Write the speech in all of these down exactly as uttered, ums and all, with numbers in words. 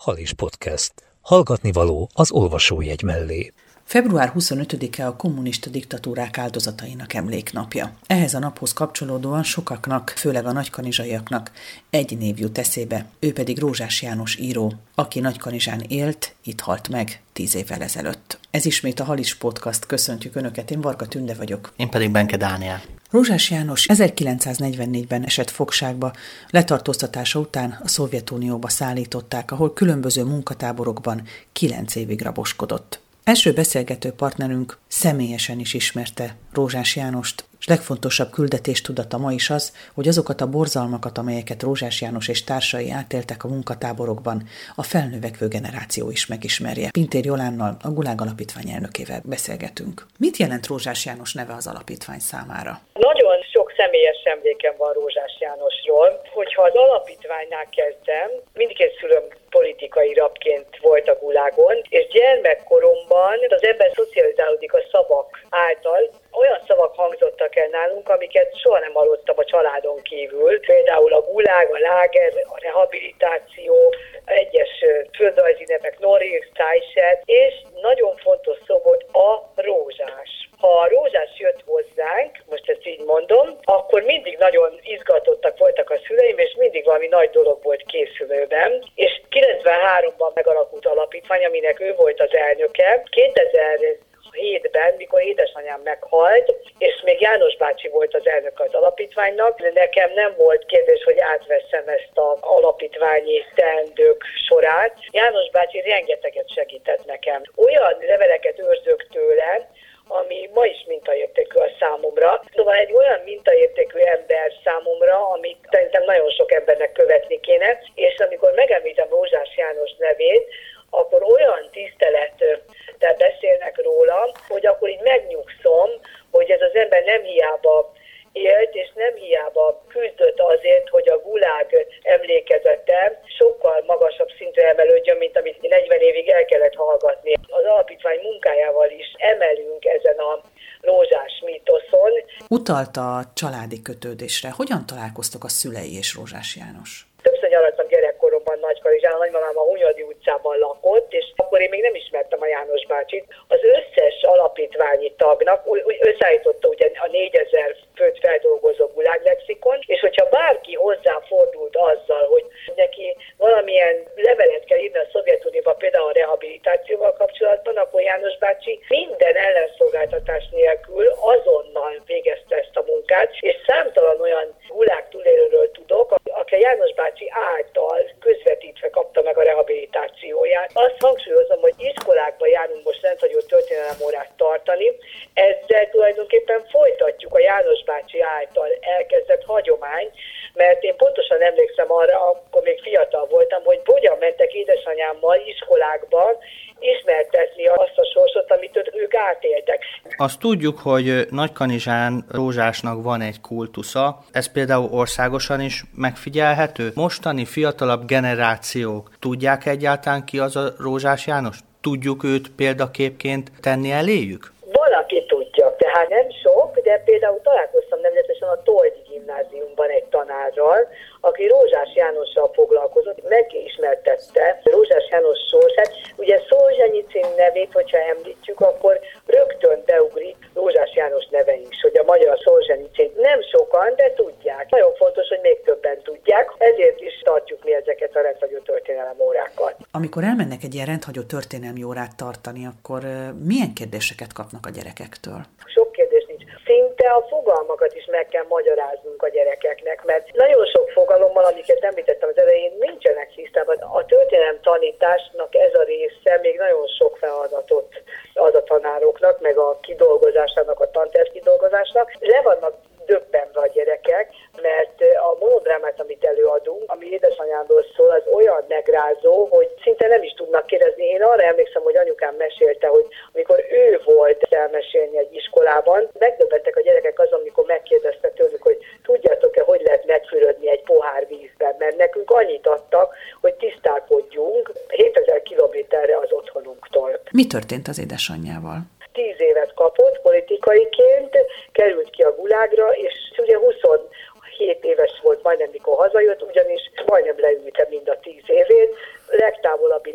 Halis Podcast. Hallgatni való az olvasójegy mellé. február huszonötödike a kommunista diktatúrák áldozatainak emléknapja. Ehhez a naphoz kapcsolódóan sokaknak, főleg a nagykanizsaiaknak egy név jut eszébe, ő pedig Rózsás János író, aki Nagykanizsán élt, itt halt meg tíz évvel ezelőtt. Ez ismét a Halis Podcast, köszöntjük Önöket, én Varga Tünde vagyok. Én pedig Benke Dániel. Rózsás János ezerkilencszáznegyvennégyben esett fogságba, letartóztatása után a Szovjetunióba szállították, ahol különböző munkatáborokban kilenc évig raboskodott. Első beszélgető partnerünk személyesen is ismerte Rózsás Jánost, és legfontosabb küldetéstudata ma is az, hogy azokat a borzalmakat, amelyeket Rózsás János és társai átéltek a munkatáborokban, a felnövekvő generáció is megismerje. Pintér Jolánnal, a Gulág Alapítvány elnökével beszélgetünk. Mit jelent Rózsás János neve az alapítvány számára? Nagyon sok személyes emlékem van Rózsás Jánosról. Hogyha az alapítványnál kezdem, mindkét szülőm politikai rabként volt a Gulágon, és gyermekkoromban az ember szocializálódik a szavak által. Olyan szavak hangzottak el nálunk, amiket soha nem hallottam a családon kívül. Például a gulág, a láger, a rehabilitáció, egyes földrajzi nevek, Norix, Tájset, és nagyon fontos szó volt a rózsás. Ha a rózsás jött hozzánk, most ezt így mondom, akkor mindig nagyon izgatottak voltak a szüleim, és mindig valami nagy dolog volt készülőben. És kilencvenháromban megalakult alapítvány, aminek ő volt az elnöke. kétezer-hétben, mikor édesanyám meghalt, és még János bácsi volt az elnök az alapítványnak, nekem nem volt kérdés, hogy átveszem ezt az alapítványi teendők sorát. János bácsi rengeteget segített nekem. Olyan leveleket őrzök tőle, ami ma is mintaértékű a számomra. Szóval egy olyan mintaértékű ember számomra, amit szerintem nagyon sok embernek követni kéne, és amikor megemlítem Rózsás János nevét, akkor olyan tisztelettel beszélnek róla, hogy akkor így megnyugszom, hogy ez az ember nem hiába élt, és nem hiába küzdött azért, hogy a Gulág emlékezete sokkal magasabb szintre emelődjön, mint amit negyven évig el kellett hallgatni. Az alapítvány munkájával is emelünk ezen a rózsás mítoszon. Utalta a családi kötődésre. Hogyan találkoztok a szülei és Rózsás János? Többször nyaraltam gyerekkoromban Nagykanizsán, a nagymamám a Hunyadi utcában lakott, és akkor én még nem ismertem a János bácsit. Az összes alapítványi tagnak összeállította ugye a négyezer főt feldolgozó guláglexikon, és hogyha bárki hozzáfordult azzal, hogy neki valamilyen levelet kell írni a Szovjetunióba, például a rehabilitációval kapcsolatban, akkor János bácsi minden ellenszolgáltatás nélkül azonnal végezte ezt a munkát, és számtalan olyan gulág túlélőről tudok, aki a János bácsi által közvetítve kapta meg a rehabilitációját. Azt hangsúlyozom, hogy iskolákba járunk most rendhagyó történelemórát tartani, ezzel tulajdonképpen folytatjuk a János bácsi által elkezdett hagyományt, mert én pontosan emlékszem arra, akkor még fiatal voltam, hogy hogyan mentek édesanyámmal iskolákba ismertetni azt a sorsot, amit ők átéltek. Azt tudjuk, hogy Nagykanizsán Rózsásnak van egy kultusza, ez például országosan is megfigyelhető. Mostani fiatalabb generációk tudják egyáltalán ki az a Rózsás János? Tudjuk őt példaképként tenni eléjük? Valaki tudja, tehát nem sok, de például találkoztam nevezetesen a Toldi gimnáziumban egy tanárral, aki Rózsás Jánossal foglalkozott, megismertette Rózsás János sorsát. Ugye Szolzsenyicin nevét, hogyha említjük, akkor rögtön beugrik Rózsás János neve is, hogy a magyar Szolzsenyicin nem sokan, de tudják. Nagyon fontos, hogy még többen tudják, ezért is tartjuk mi ezeket a rendhagyó történelem órákat. Amikor elmennek egy ilyen rendhagyó történelmi órát tartani, akkor milyen kérdéseket kapnak a gyerekektől? Sok kérdés nincs. Szinte a fogalmakat is meg kell magyaráznunk a gyerekeknek, mert nagyon sok fogalommal, amiket említettem az elején, nincsenek tisztában. A történelem tanításnak ez a része még nagyon sok feladatot ad a tanároknak, meg a kidolgozásának, a tanterv kidolgozásnak. Le vannak döbbenve a gyerekek, mert a monodrámát, amit előadunk, ami édesanyámról szól, az olyan megrázó, hogy szinte nem is tudnak kérdezni. Én arra emlékszem, hogy anyukám mesélte, hogy amikor ő volt elmesélni egy iskolában, megdöbbentek a gyerekek azon, amikor megkérdezte tőlük, hogy tudjátok-e, hogy lehet megfürödni egy pohár vízben, mert nekünk annyit adtak, hogy tisztálkodjunk hétezer kilométerre az otthonunktól. Mi történt az édesanyjával? Tíz évet kapott politikaiként, került ki a Gulágra, és ugye huszonhét éves volt majdnem, mikor hazajött, ugyanis majdnem leülte mind a tíz évét. Legtávolabb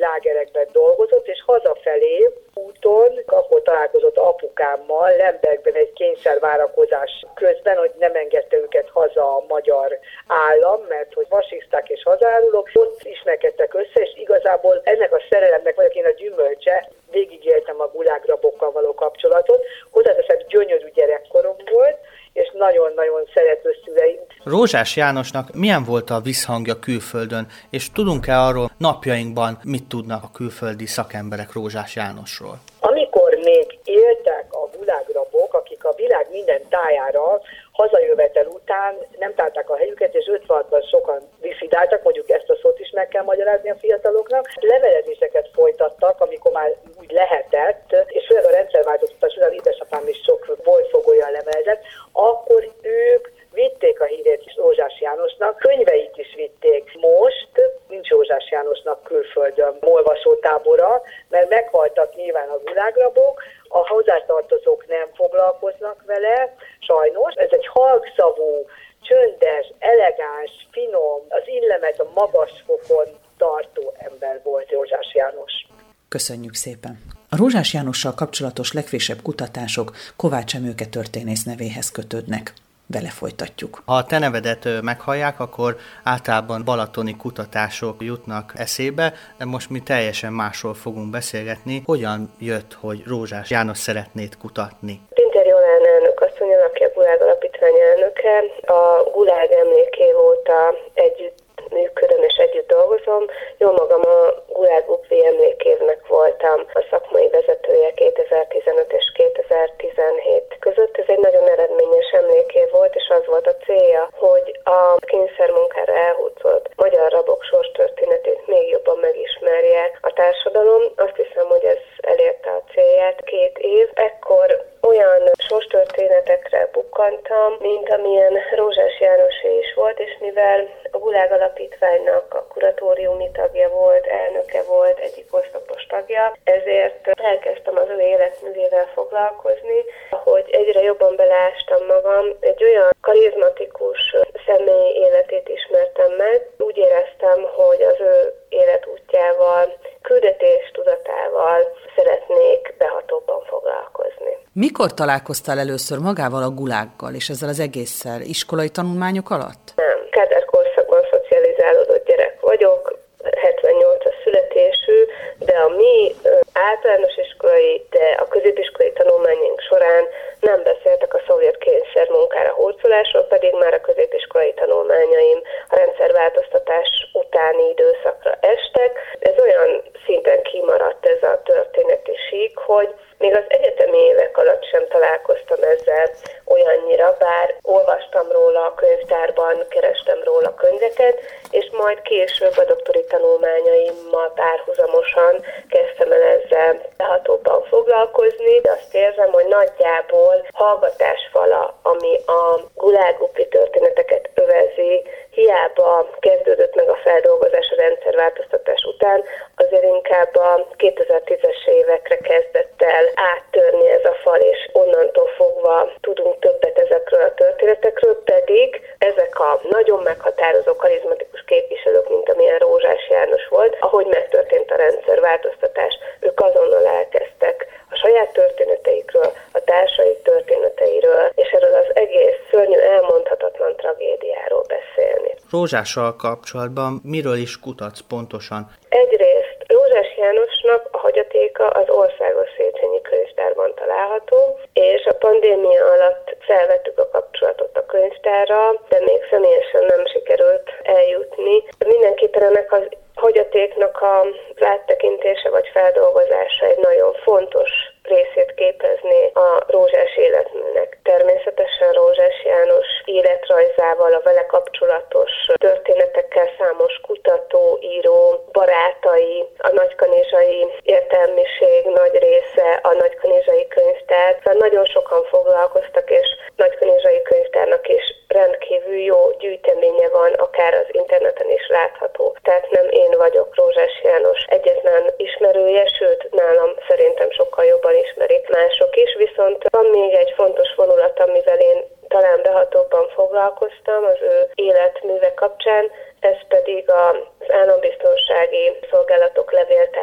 lágerekben dolgozott, és hazafelé úton, akkor találkozott apukámmal, Lembergben egy kényszervárakozás közben, hogy nem engedte őket haza a magyar állam, mert hogy fasiszták és hazárulók, ott ismerkedtek össze, és igazából ennek a szerelemnek vagyok én a gyümölcse, végigéltem a gulágrabokkal való kapcsolatot, hozzáteszem, gyönyörű gyerekkorom volt, és nagyon-nagyon szerető szüleim. Rózsás Jánosnak milyen volt a visszhangja külföldön, és tudunk-e arról napjainkban, mit tudnak a külföldi szakemberek Rózsás Jánosról? Amikor még éltek a gulágrabok, akik a világ minden tájára hazajövetel után nem találták a helyüket, és ötvenhatban sokan diszidáltak, mondjuk ezt a szót is meg kell magyarázni a fiataloknak. Levelezéseket folytattak, amikor már úgy lehetett, és főleg a rendszerváltoztatás után édesapám is sok boltfogója levelezett, akkor ők vitték a hírét is Rózsás Jánosnak, könyveit is vitték. Most nincs Rózsás Jánosnak külföldön olvasótábora, mert meghaltak nyilván a gulágrabok, a hozzátartozók nem foglalkoznak vele, sajnos. Ez egy halkszavú, csöndes, elegáns, finom, az illemet a magas fokon tartó ember volt Rózsás János. Köszönjük szépen! A Rózsás Jánossal kapcsolatos legfrissebb kutatások Kovács Emőke történész nevéhez kötődnek. Vele folytatjuk. Ha a te nevedet meghallják, akkor általában balatoni kutatások jutnak eszébe, de most mi teljesen másról fogunk beszélgetni. Hogyan jött, hogy Rózsás János szeretnéd kutatni? Pintér Jolán elnök asszony, aki a Gulág Alapítvány elnöke, a Gulág emlékév óta együtt működöm és együtt dolgozom. Jó magam a Gulág UPVI emlékévnek voltam a szakmai vezetője kétezer-tizenöt és kétezer-tizenhét között. Ez egy nagyon eredményes emlékév volt, és az volt a célja, hogy a kényszermunkára elhúzott magyar rabok sorstörténetét még jobban megismerje a társadalom. Azt hiszem, hogy ez elérte a célját két év. Ekkor olyan sorstörténetekre bukkantam, mint amilyen Rózsás Jánosé is volt, és mivel a Gulág Alapítványnak a kuratóriumi tagja volt, elnöke volt, egyik oszlopos tagja, ezért elkezdtem az ő életművével foglalkozni, hogy egyre jobban beleástam magam, egy olyan karizmatikus személy életét ismertem meg, úgy éreztem, hogy az ő életútjával, küldetés tudatával szeretnék behatóbban foglalkozni. Mikor találkoztál először magával a gulággal és ezzel az egésszel? Iskolai tanulmányok alatt? Nem. Kádár korszakban szocializálódott gyerek vagyok, hetvennyolcas születésű, de a mi általános iskolai, de a középiskolai tanulmányaink során nem beszéltek a szovjet kényszermunkára hurcolásról, pedig már a középiskolai tanulmányaim a rendszerváltoztatás utáni időszakra estek. Ez olyan szinten kimaradt ez a történeti sík, hogy még az egyetemi évek alatt sem találkoztam ezzel olyannyira, bár olvastam róla a könyvtárban, kerestem róla könyveket, és majd később a doktori tanulmányaimmal párhuzamosan kezdtem el ezzel behatóbban foglalkozni. De azt érzem, hogy nagyjából hallgatásfala, ami a Gulág UPVI történeteket övezi, hiába kezdődött meg a feldolgozás a rendszerváltoztatás után, azért inkább a kétezer-tízes évekre kezdett el áttörni ez a fal, és onnantól fogva tudunk többet ezekről a történetekről, pedig ezek a nagyon meghatározó, karizmatikus képviselők, mint amilyen Rózsás János volt, ahogy megtörtént a rendszerváltoztatás, ők azonnal elkezdtek a saját történeteikről, a társaik történeteiről, és erről az egész szörnyű, elmondhatatlan tragédiáról beszélni. Rózsással kapcsolatban miről is kutatsz pontosan? Egyrészt Rózsás Jánosnak a hagyatéka az Országos Széchenyi Könyvtárban található, és a pandémia alatt felvettük a kapcsolatot a könyvtárral, de még személyesen nem sikerült eljutni. Mindenképpen ennek az hagyatéknak az áttekintése vagy feldolgozása egy nagyon fontos részét képezni a Rózsás életműnek. Természetesen Rózsás János életrajzával, a vele kapcsolatos történetekkel számos kutató, író, barátai, a nagykanizsai értelmiség nagy része, a nagykanizsai könyvtár. Nagyon sokan foglalkoztak, és nagykanizsai könyvtárnak is rendkívül jó gyűjteménye van, akár az interneten is látható. Tehát nem én vagyok Rózsás János egyetlen ismerője, sőt nálam szerintem sokkal jobban ismerik mások is, viszont van még egy fontos vonulat, amivel én talán behatóbban foglalkoztam az ő életműve kapcsán, ez pedig az állambiztonsági szolgálatok levéltár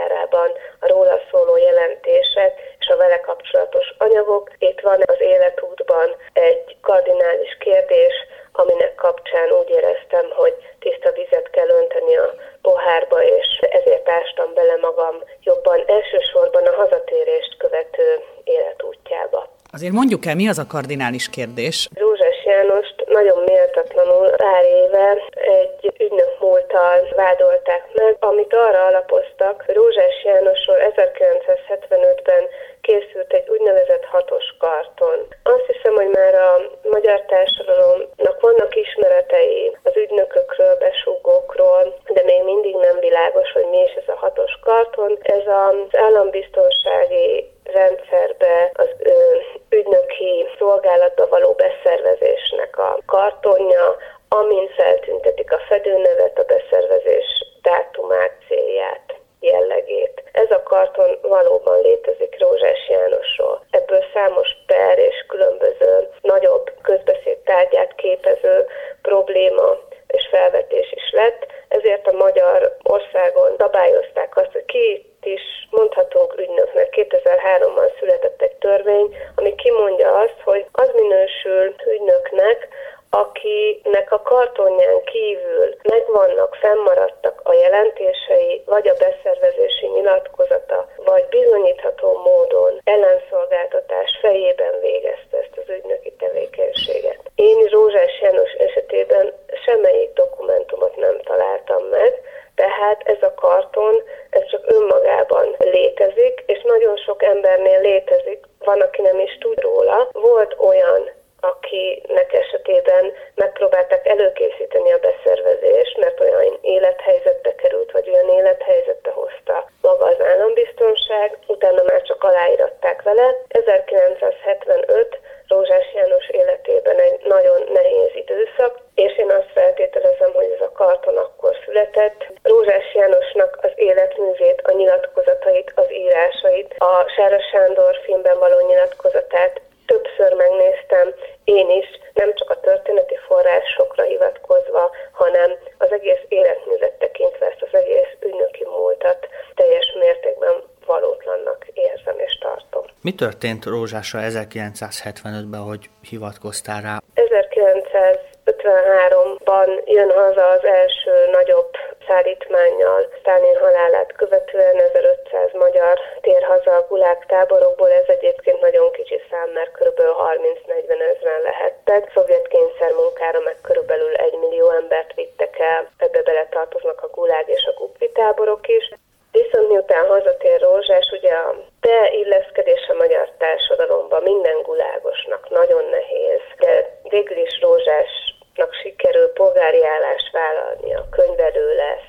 ástam bele magam jobban, elsősorban a hazatérést követő életútjába. Azért mondjuk el, mi az a kardinális kérdés? Rózsás Jánost nagyon méltatlanul pár éve egy ügynök múlttal vádolták meg, amit arra alapoztak, hogy Rózsás Jánosról ezerkilencszázhetvenötben készült egy úgynevezett hatos karton. Azt hiszem, hogy már a magyar társadalomnak vannak ismeretei az ügynökökről, besúgókról, de még mindig nem világos, hogy mi is ez a hatos karton. Ez az állambiztonsági rendszerbe az ö, ügynöki szolgálatba való beszervezésnek a kartonja, amin feltüntetik a fedőnevet, a beszervezés dátumát, célját, jellegét. Ez a karton valóban létezik Rózsás Jánosról. Ebből számos per és különböző nagyobb közbeszéd tárgyát képező probléma és felvetés is lett, ezért a magyar országon szabályozták azt, hogy ki is mondhatunk ügynöknek. kétezer-háromban született egy törvény, ami kimondja azt, hogy az minősül ügynöknek, akinek a kartonján kívül megvannak, fennmaradtak a jelentései, vagy a beszervezési nyilatkozata, vagy bizonyítható módon ellenszolgáltatás fejében végezte ezt az ügynöki tevékenységet. Én Rózsás János esetében semmelyik dokumentumot nem találtam meg, tehát ez a karton, ez csak önmagában létezik, és nagyon sok embernél létezik, van, aki nem is tud róla. Volt olyan, akinek esetében megpróbálták előkészíteni a beszervezést, mert olyan élethelyzetbe került, vagy olyan élethelyzetbe hozta maga az állambiztonság, utána már csak aláíratták vele. ezerkilencszázhetvenöt Rózsás János életében egy nagyon nehéz időszak, és én azt feltételezem, hogy ez a karton akkor született. Rózsás Jánosnak az életművét, a nyilatkozatait, az írásait, a Sára Sándor filmben való nyilatkozatát többször megnéztem, én is, nem csak a történeti forrásokra hivatkozva, hanem az egész életművet tekintve ezt az egész ügynöki múltat teljes mértékben valótlannak érzem és tartom. Mi történt Rózsásra ezerkilencszázhetvenötben, hogy hivatkoztál rá? ezerkilencszázötvenháromban jön haza az első nagyobb szállítmánnyal. Sztálin halálát követően ezerötszáz magyar tér haza a gulág táborokból, ez egyébként nagyon kicsi szám, mert kb. harminc-negyven ezren lehettek. Szovjet kényszermunkára meg körülbelül egy millió embert vittek el, ebbe beletartoznak a gulág és a guppi táborok is. Viszont miután hazatér Rózsás, ugye a beilleszkedés a magyar társadalomba minden gulágosnak nagyon nehéz, de végül is Rózsásnak sikerül polgári állást vállalnia, könyvelő lesz,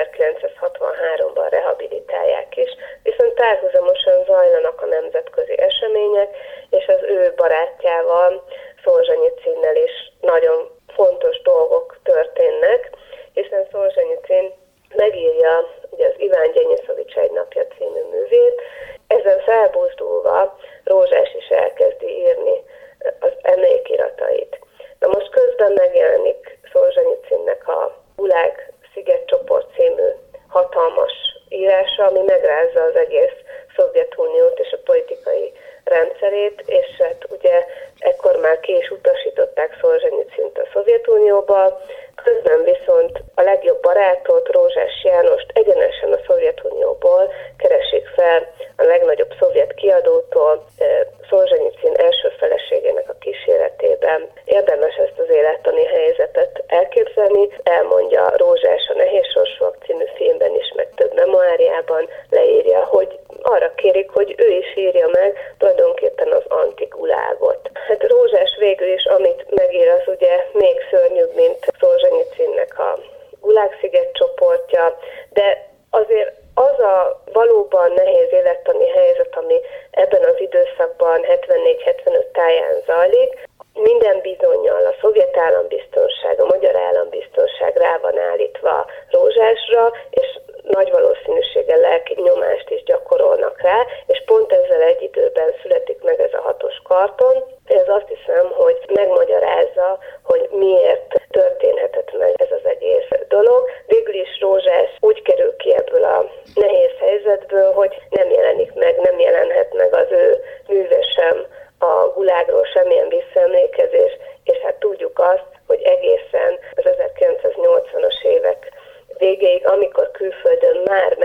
ezerkilencszázhatvanháromban rehabilitálják is, viszont párhuzamosan zajlanak a nemzetközi események, és az ő barátjával, Szolzsenyicynnel is nagyon fontos dolgok történnek, hiszen Szolzsenyicyn megírja ugye az Iván Gyenyiszovics Egy napja című művét. Ezen felbuzdulva Rózsás is elkezdi írni az emlékiratait. Na most közben megjelenik Szolzsenyicynnek a Gulág szigetcsoport című hatalmas írása, ami megrázza az egész Szovjetuniót és a politikai rendszerét, és hát ugye ekkor már ki is utasították Szolzsenyicynt a Szovjetunióba, közben viszont a legjobb barátot, Rózsás Jánost egyenesen a Szovjetunióból keresik fel a legnagyobb szovjet kiadótól, Szolzsenyicyn első feleségének a kíséretében. Érdemes ezt az élettani helyzetet elképzelni, elmondja Rózsás a Nehéz sorsúak című filmben is, meg több memoáriában leírja, hogy arra kérik, hogy ő is írja meg tulajdonképpen az antigulágot. Hát Rózsás végül is, amit megír, az ugye még szörnyűbb, mint Szolzsenyicynnek a Gulág-sziget csoportja, de azért az a valóban nehéz élettani helyzet, ami ebben az időszakban hetvennégy-hetvenöt táján zajlik, minden bizonnyal a szovjet állambiztonság, a magyar állambiztonság rá van állítva Rózsásra, és nagy valószínűséggel lelki nyomást is gyakorolnak rá, és pont ezzel egy időben születik meg ez a hatos karton. Ez azt hiszem, hogy megmagyarázza, hogy miért történhetett meg ez az egész dolog. Végül is Rózsás úgy kerül ki ebből a nehéz helyzetből, hogy nem jelenik meg, nem jelenhet meg az ő műve sem, a gulágról semmilyen visszaemlékezés, és hát tudjuk azt, hogy egészen az ezerkilencszáznyolcvanas évek végéig, amikor külföldön már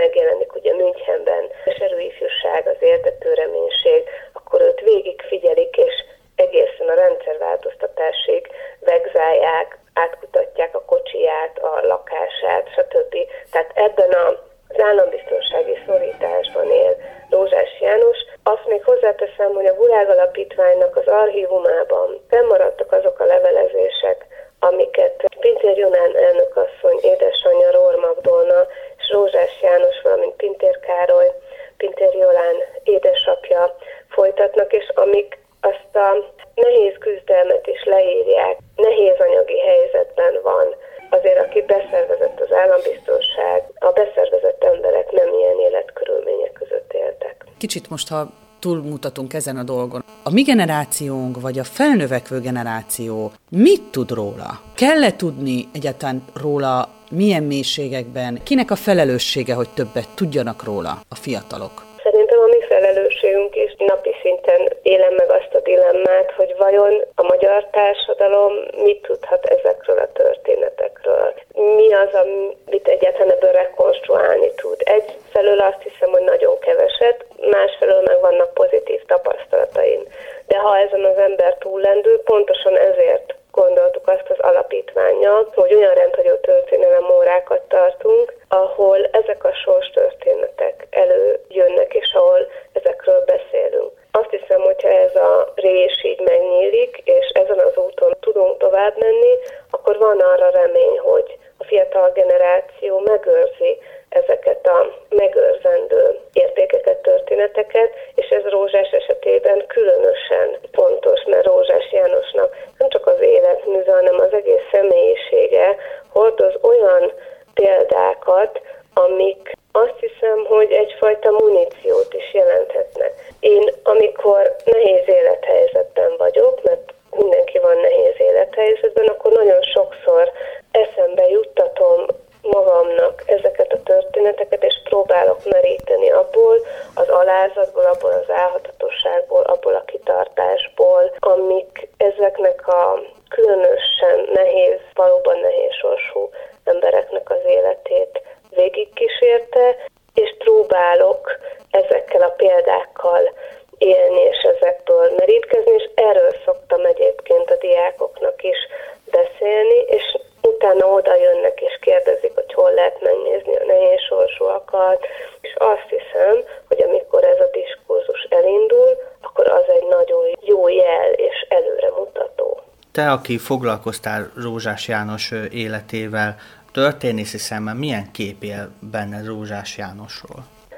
megjelenik ugye Münchenben a serőifjúság, az éltető reménység, akkor őt végig figyelik, és egészen a rendszerváltoztatásig vegzálják, átkutatják a kocsiját, a lakását, stb. Tehát ebben az állambiztonsági szorításban él Rózsás János. Azt még hozzáteszem, hogy a Gulág Alapítványnak az archívumában fennmaradtak azok a levelezések, amiket Pintér Junán elnökasszony édesanyja Rohr Magdolna és Rózsás János, valamint Pintér Károly, Pintér Jolán édesapja folytatnak, és amik azt a nehéz küzdelmet is leírják, nehéz anyagi helyzetben van. Azért, aki beszervezett az állambiztonság, a beszervezett emberek nem ilyen életkörülmények között éltek. Kicsit most, ha túlmutatunk ezen a dolgon, a mi generációnk, vagy a felnövekvő generáció mit tud róla? Kell-e tudni egyáltalán róla, milyen mélységekben? Kinek a felelőssége, hogy többet tudjanak róla a fiatalok? Szerintem a mi felelősségünk is napi szinten élem meg azt a dilemmát, hogy vajon a magyar társadalom mit tudhat ezekről a történetekről. Mi az, amit egyáltalán ebből rekonstruálni tud. Egyfelől azt hiszem, hogy nagyon keveset, másfelől meg vannak pozitív tapasztalataim. De ha ezen az ember túllendül, pontosan ezért gondoltuk azt az alapítvánnyal, hogy olyan rendhagyó történelem órákat tartunk, ahol ezek a sorstörténetek előjönnek, és ahol ezekről beszélünk. Azt hiszem, hogyha ez a rés így megnyílik, és ezen az úton tudunk tovább menni, akkor van arra remény, hogy a fiatal generáció megőrzi ezeket a megőrzendő értékeket, történeteket, és ez Rózsás esetében különösen fontos, mert Rózsás Jánosnak nem csak az életműve, hanem az egész személyisége hordoz olyan példákat, amik azt hiszem, hogy egyfajta muníciót is jelenthetnek. Én, amikor nehéz élethelyzetben vagyok, mert mindenki van nehéz élethelyzetben, akkor nagyon sokszor eszembe juttatom magamnak ezeket a történeteket, és próbálok meríteni abból, az alázatból, abból az álhatatosságból, abból a kitartásból, amik ezeknek a különösen nehéz, valóban nehéz sorsú embereknek az életét végigkísérte, és próbálok ezekkel a példákkal élni, és ezekből merítkezni, és erről szoktam egyébként a diákoknak is beszélni, és utána oda jönnek és kérdezik, hogy hol lehet megnézni a nehéz sorsúakat, és azt hiszem, hogy amikor ez a diskurzus elindul, akkor az egy nagyon jó jel és előremutató. Te, aki foglalkoztál Rózsás János életével, történészi szemmel milyen kép él benne Rózsás Jánosról?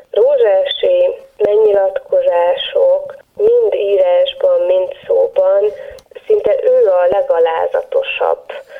Rózsási megnyilatkozások mind írásban, mind szóban szinte ő a legalázatosabb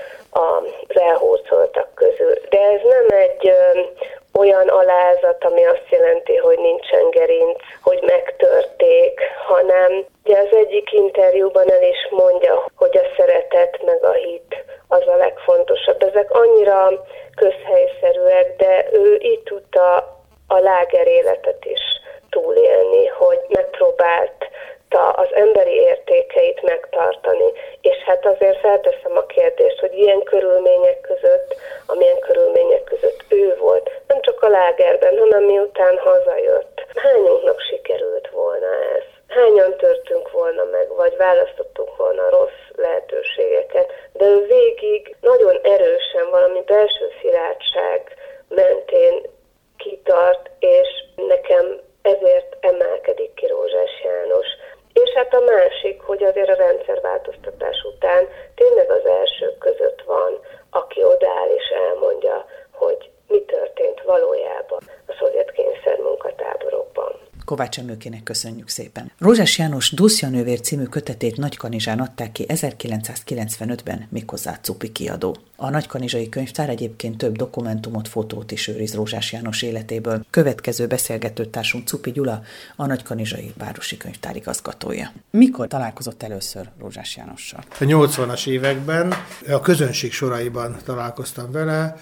az elhurcoltak közül. De ez nem egy ö, olyan alázat, ami azt jelenti, hogy nincsen gerinc, hogy megtörték, hanem ugye az egyik interjúban el is mondja, hogy a szeretet meg a hit az a legfontosabb. Ezek annyira közhelyszerűek, de ő így tudta a láger életet is túlélni, hogy megpróbálta az emberi értékeit megtartani. És hát azért felteszem a kérdést, hogy ilyen körülmények között, amilyen körülmények között ő volt, nem csak a lágerben, hanem miután hazajött. Hányunknak sikerült volna ez? Hányan törtünk volna meg, vagy választottunk volna rossz lehetőségeket, de ő végig nagyon erősen valami belső szilárdság mentén kitart, és nekem ezért emelkedik ki Rózsás János. És hát a másik, hogy azért a rendszerváltoztatás után tényleg az elsők között van, aki odaáll és elmondja, hogy mi történt valójában a szovjet kényszermunkatáborokban. Kovács Emőkének köszönjük szépen. Rózsás János Duszjanővér című kötetét Nagykanizsán adták ki ezerkilencszázkilencvenötben, méghozzá Cupi kiadó. A Nagykanizsai Könyvtár egyébként több dokumentumot, fotót is őriz Rózsás János életéből. Következő beszélgetőtársunk Cupi Gyula, a Nagykanizsai Városi Könyvtár igazgatója. Mikor találkozott először Rózsás Jánossal? A nyolcvanas években a közönség soraiban találkoztam vele.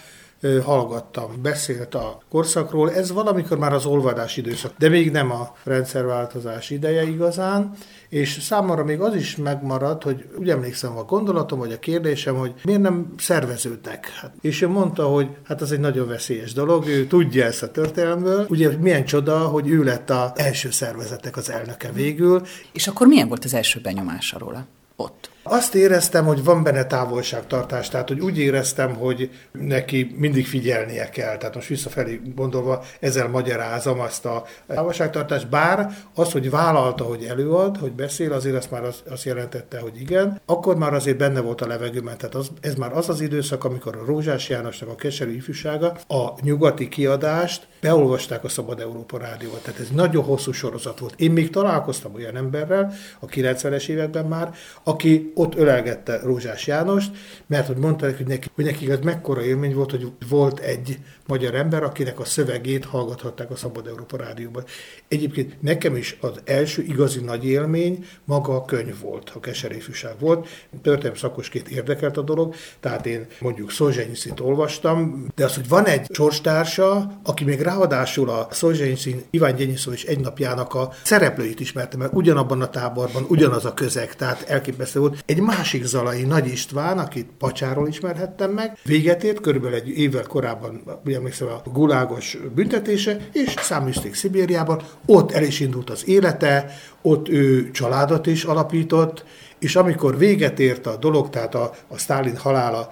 hallgattam, beszélt a korszakról, ez valamikor már az olvadás időszak, de még nem a rendszerváltozás ideje igazán, és számomra még az is megmaradt, hogy úgy emlékszem a gondolatom, vagy a kérdésem, hogy miért nem szerveződnek. Hát, és ő mondta, hogy hát ez egy nagyon veszélyes dolog, ő tudja ezt a történelmből. Ugye milyen csoda, hogy ő lett az első szervezetek az elnöke végül. És akkor milyen volt az első benyomása róla ott? Azt éreztem, hogy van benne távolságtartás, tehát hogy úgy éreztem, hogy neki mindig figyelnie kell. Tehát most visszafelé gondolva ezzel magyarázom azt a távolságtartást, bár az, hogy vállalta, hogy előad, hogy beszél, azért azt már az, azt jelentette, hogy igen. Akkor már azért benne volt a levegőben, tehát az, ez már az az időszak, amikor a Rózsás Jánosnak a Keserű ifjúsága a nyugati kiadást beolvasták a Szabad Európa Rádióval. Tehát ez nagyon hosszú sorozat volt. Én még találkoztam olyan emberrel, a kilencvenes években már, aki ott ölelgette Rózsás Jánost, mert hogy mondták, hogy neki, hogy neki ez mekkora élmény volt, hogy volt egy magyar ember, akinek a szövegét hallgathatták a Szabad Európa Rádióban. Egyébként nekem is az első igazi nagy élmény maga a könyv volt, a Keserű ifjúság volt. Történelmi szakosként érdekelt a dolog, tehát én mondjuk Szolzsenyiszint olvastam, de az, hogy van egy sorstársa, aki még ráadásul a Szolzsenyiszin Iván Gyenyiszov és egy napjának a szereplőit ismerte, mert ugyanabban a táborban, ugyanaz a közeg, tehát elképesztő volt. Egy másik Zalai, Nagy István, akit Pacsáról ismerhettem meg, véget ért, körülbelül egy évvel korábban, ugye emlékszem, a gulágos büntetése, és száműzték Szibériában, ott el is indult az élete, ott ő családot is alapított, és amikor véget ért a dolog, tehát a, a Sztálin halála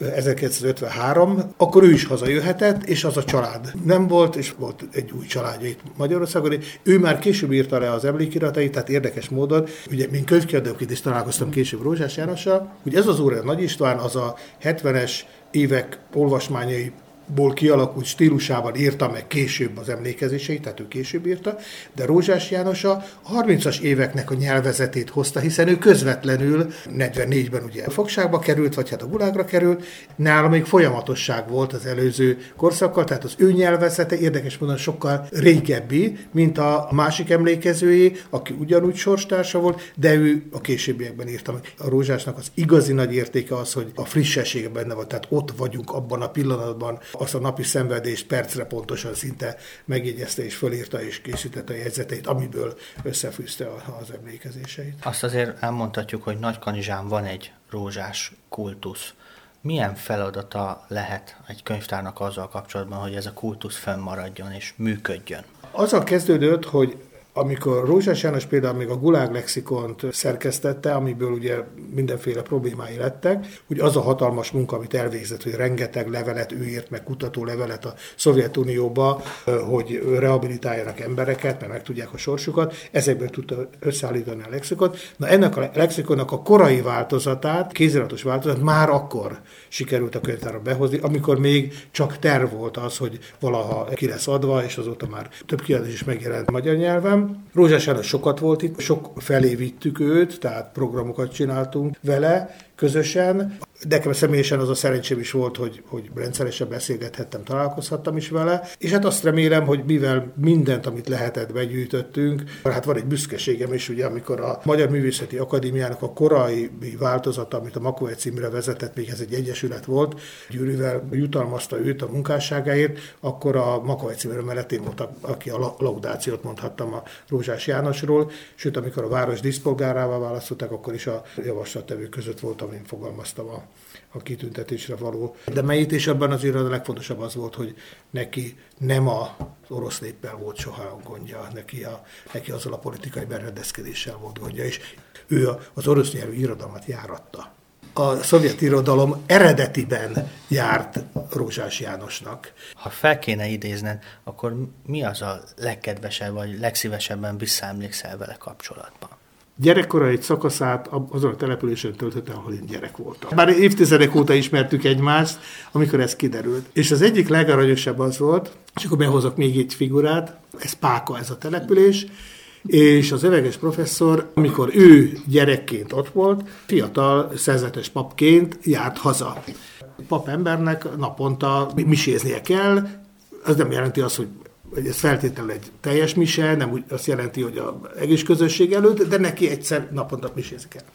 ezerkilencszázötvenhárom, akkor ő is hazajöhetett, és az a család nem volt, és volt egy új családja itt Magyarországon. Ő már később írta le az emlékiratait, tehát érdekes módon, ugye mint könyvkiadóként is találkoztam később Rózsás Jánossal, hogy ez az úr, a Nagy István, az a hetvenes évek olvasmányai ból kialakult stílusában írta meg később az emlékezéseit, tehát ő később írta, de Rózsás János a harmincas éveknek a nyelvezetét hozta, hiszen ő közvetlenül negyvennégyben ugye fogságba került, vagy hát a gulágra került, nála még folyamatosság volt az előző korszakkal, tehát az ő nyelvezete érdekes módon sokkal régebbi, mint a másik emlékezőjé, aki ugyanúgy sorstársa volt, de ő a későbbiekben írta meg. A Rózsásnak az igazi nagy értéke az, hogy a frissessége benne van, tehát ott vagyunk abban a pillanatban, azt a napi szenvedést percre pontosan szinte megjegyezte és fölírta és készítette a jegyzeteit, amiből összefűzte az emlékezéseit. Azt azért elmondhatjuk, hogy Nagykanizsán van egy rózsás kultusz. Milyen feladata lehet egy könyvtárnak azzal kapcsolatban, hogy ez a kultusz fennmaradjon és működjön? Azzal kezdődött, hogy amikor Rózsás János például még a Gulág lexikont szerkesztette, amiből ugye mindenféle problémái lettek, hogy az a hatalmas munka, amit elvégzett, hogy rengeteg levelet ő írt, meg kutató levelet a Szovjetunióba, hogy rehabilitáljanak embereket, mert meg tudják a sorsukat, ezekből tudta összeállítani a lexikot. Na ennek a lexikonnak a korai változatát, kéziratos változatát már akkor sikerült a könyvtárra behozni, amikor még csak terv volt az, hogy valaha ki lesz adva, és azóta már több kiadás is megjelent magyar nyelven. Rózsás János sokat volt itt, sok felé vittük őt, tehát programokat csináltunk vele közösen. De nekem személyesen az a szerencsém is volt, hogy, hogy rendszeresen beszélgethettem, találkozhattam is vele, és hát azt remélem, hogy mivel mindent, amit lehetett, begyűjtöttünk, hát van egy büszkeségem is, ugye, amikor a Magyar Művészeti Akadémiának a korai változata, amit a Makovec címre vezetett, még ez egy egyesület volt, Gyűrűvel jutalmazta őt a munkásságáért, akkor a Makovec címre mellett én voltam, aki a laudációt mondhattam a Rózsás Jánosról, sőt, amikor a város díszpolgárává választották, akkor is a javaslattevők között voltam, én fogalmaztam a a kitüntetésre való. De mejítés abban azért a legfontosabb az volt, hogy neki nem az orosz néppel volt soha gondja, neki, a, neki azzal a politikai berendezkedéssel volt gondja, és ő az orosz nyelvű irodalmat járatta. A szovjet irodalom eredetiben járt Rózsás Jánosnak. Ha fel kéne idézned, akkor mi az a legkedvesebb, vagy legszívesebben visszaemlékszel vele kapcsolatban? Gyerekkora egy szakaszát azon a településen töltötte, ahol én gyerek voltam. Bár évtizedek óta ismertük egymást, amikor ez kiderült. És az egyik legaranyosabb az volt, és akkor behozok még egy figurát, ez Páka, ez a település, és az öveges professzor, amikor ő gyerekként ott volt, fiatal szerzetes papként járt haza. A papembernek naponta miséznie kell, az nem jelenti azt, hogy hogy ez feltétlenül egy teljes mise, nem úgy azt jelenti, hogy az egész közösség előtt, de neki egyszer naponta misézni kell.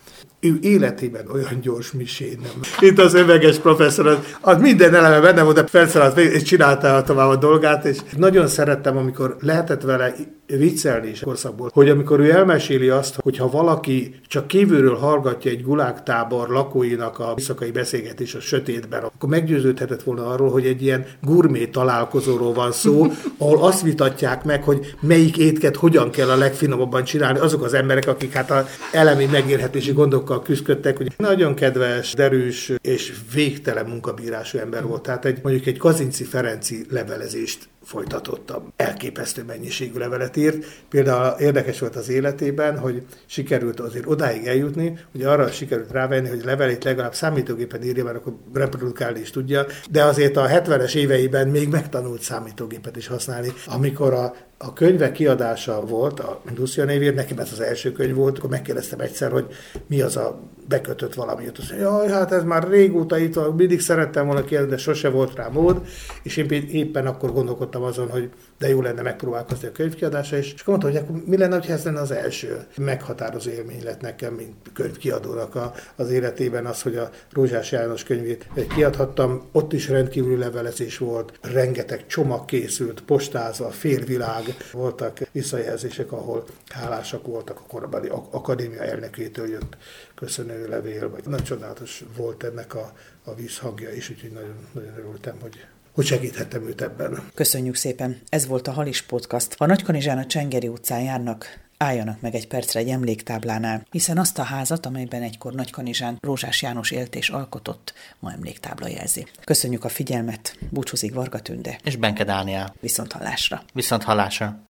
ő életében olyan gyors misé nem. Itt az öveges professzor, az, az minden eleme benne volt, de felszállt és csinálta tovább a dolgát, és nagyon szerettem, amikor lehetett vele viccelni is a korszakból, hogy amikor ő elmeséli azt, hogy ha valaki csak kívülről hallgatja egy gulágtábor lakóinak a éjszakai beszélgetés a sötétben, akkor meggyőződhetett volna arról, hogy egy ilyen gurmé találkozóról van szó, ahol azt vitatják meg, hogy melyik étket hogyan kell a legfinomabban csinálni azok az emberek, akik hát a elemi megélhetési gondokkal küzdöttek, hogy nagyon kedves, derűs és végtelen munkabírású ember volt. Tehát egy, mondjuk egy Kazinczy Ferenci levelezést folytatottam. Elképesztő mennyiségű levelet írt. Például érdekes volt az életében, hogy sikerült azért odáig eljutni, hogy arra sikerült rávenni, hogy levelét legalább számítógépen írja, mert akkor reprodukálni is tudja, de azért a hetvenes éveiben még megtanult számítógépet is használni. Amikor a A könyve kiadása volt, a Lucia névért, nekem ez az első könyv volt, akkor megkérdeztem egyszer, hogy mi az a bekötött valami. Azt mondja, jaj, hát ez már régóta itt van, mindig szerettem volna kérdezni, de sose volt rá mód, és én éppen akkor gondolkodtam azon, hogy de jó lenne megpróbálkozni a könyvkiadása, és akkor mondta, hogy akkor mi lenne, ha ez lenne az első. Meghatározó élmény lett nekem, mint könyvkiadónak a, az életében az, hogy a Rózsás János könyvét kiadhattam. Ott is rendkívüli levelezés volt, rengeteg csomag készült, postázva, félvilág, voltak visszajelzések, ahol hálásak voltak a korabeli akadémia elnökétől jött köszönő levél, vagy nagy csodálatos volt ennek a, a vízhangja is, úgyhogy nagyon, nagyon örültem, hogy hogy segíthettem őt ebben. Köszönjük szépen! Ez volt a Halis Podcast. Ha Nagykanizsán a Csengeri utcán járnak, álljanak meg egy percre egy emléktáblánál, hiszen azt a házat, amelyben egykor Nagykanizsán Rózsás János élt és alkotott, ma emléktábla jelzi. Köszönjük a figyelmet, búcsúzik Varga Tünde és Benke Dániel. Viszont hallásra! Viszont hallásra!